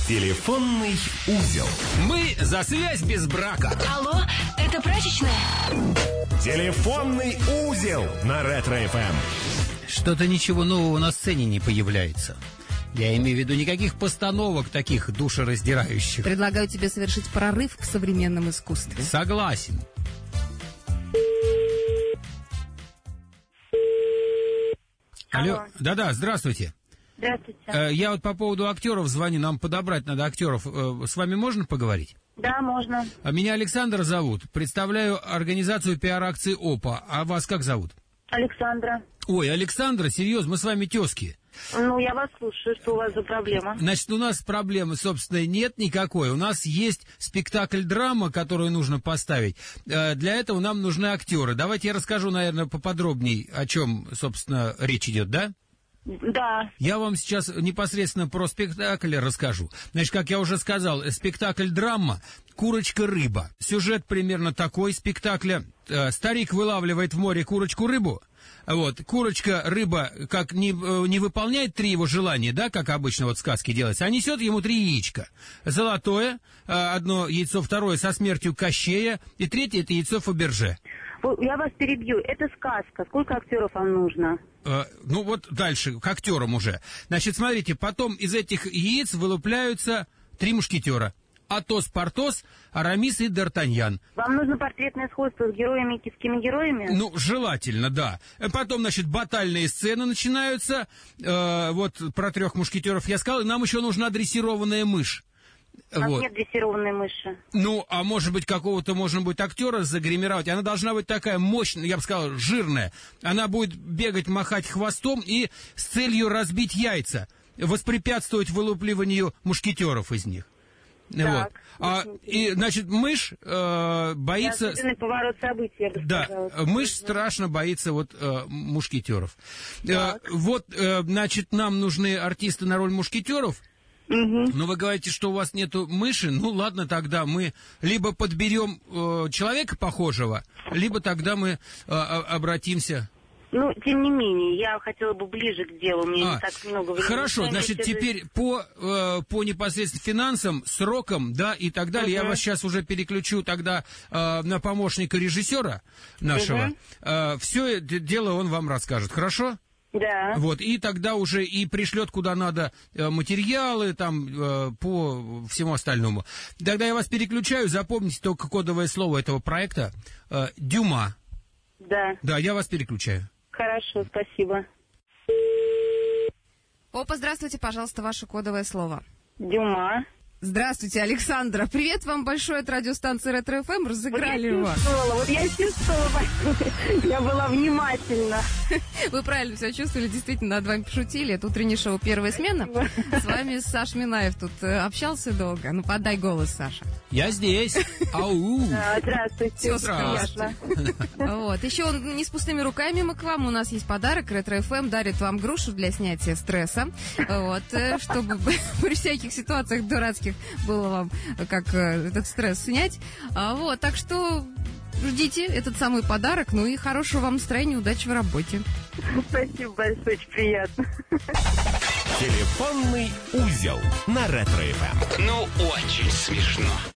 Телефонный узел. Мы за связь без брака. Алло, это прачечная? Телефонный узел на Ретро-ФМ. Что-то ничего нового на сцене не появляется. Я имею в виду никаких постановок таких душераздирающих. Предлагаю тебе совершить прорыв в современном искусстве. Согласен. Алло. Да-да, здравствуйте. Здравствуйте. Я вот по поводу актеров звоню, нам подобрать надо актеров. С вами можно поговорить? Да, можно. Меня Александр зовут. Представляю организацию пиар-акции ОПА. А вас как зовут? Александра. Ой, Александра, серьезно, мы с вами тезки. Ну, я вас слушаю, что у вас за проблема? Значит, у нас проблемы, собственно, нет никакой. У нас есть спектакль-драма, которую нужно поставить. Для этого нам нужны актеры. Давайте я расскажу, наверное, поподробней, о чем, собственно, речь идет, да? Да. Я вам сейчас непосредственно про спектакль расскажу. Значит, как я уже сказал, спектакль-драма «Курочка-рыба». Сюжет примерно такой спектакля. Старик вылавливает в море курочку-рыбу. Вот, курочка-рыба как не выполняет 3 его желания, да, как обычно вот в сказке делается, а несет ему 3 яичка. Золотое, 1 яйцо, 2 со смертью Кощея, и 3 это яйцо Фаберже. Я вас перебью, это сказка. Сколько актеров вам нужно? Ну вот дальше, к актерам уже. Значит, смотрите, потом из этих яиц вылупляются 3 мушкетера. Атос, Портос, Арамис и Д'Артаньян. Вам нужно портретное сходство с героями, киевскими героями? Ну, желательно, да. Потом, значит, батальные сцены начинаются. Вот про 3 мушкетеров я сказал. И нам еще нужна дрессированная мышь. У нас вот. нет дрессированной мыши. Ну, а может быть, какого-то, можно будет, актера загримировать. Она должна быть такая мощная, я бы сказал, жирная. Она будет бегать, махать хвостом и с целью разбить яйца, воспрепятствовать вылупливанию мушкетеров из них. Так, Вот. И, значит, мышь боится... Неожиданный поворот событий, я бы сказала. Да, мышь страшно боится вот мушкетеров. Вот, значит, нам нужны артисты на роль мушкетеров. Но вы говорите, что у вас нету мыши. Ну, ладно, тогда мы либо подберем человека похожего, либо тогда мы обратимся... Ну, тем не менее, я хотела бы ближе к делу, мне не так много времени. Хорошо, значит, теперь по непосредственно финансам, срокам, да, и так далее, я вас сейчас уже переключу тогда на помощника режиссера нашего. Все это дело он вам расскажет, хорошо? Да. Вот, и тогда уже и пришлет куда надо материалы, там, по всему остальному. Тогда я вас переключаю, запомните только кодовое слово этого проекта. Дюма. Да. Да, я вас переключаю. Хорошо, спасибо. Опа, здравствуйте, пожалуйста, ваше кодовое слово. Дюма. Здравствуйте, Александра. Привет вам большой от радиостанции Ретро-ФМ. Разыграли вас. Я чувствовала. Я была внимательна. Вы правильно все чувствовали. Действительно, над вами пошутили. Это утреннее шоу «Первая смена». С вами Саша Минаев тут общался долго. Ну, подай голос, Саша. Я здесь. Ау. Здравствуйте. Здравствуйте. Вот. Еще не с пустыми руками мы к вам. У нас есть подарок. Ретро-ФМ дарит вам грушу для снятия стресса. Вот. Чтобы при всяких ситуациях дурацких было вам как этот стресс снять. Вот. Так что ждите этот самый подарок. Ну и хорошего вам настроения, удачи в работе. Спасибо большое, очень приятно. Телефонный узел на Ретро-ФМ. Ну, очень смешно.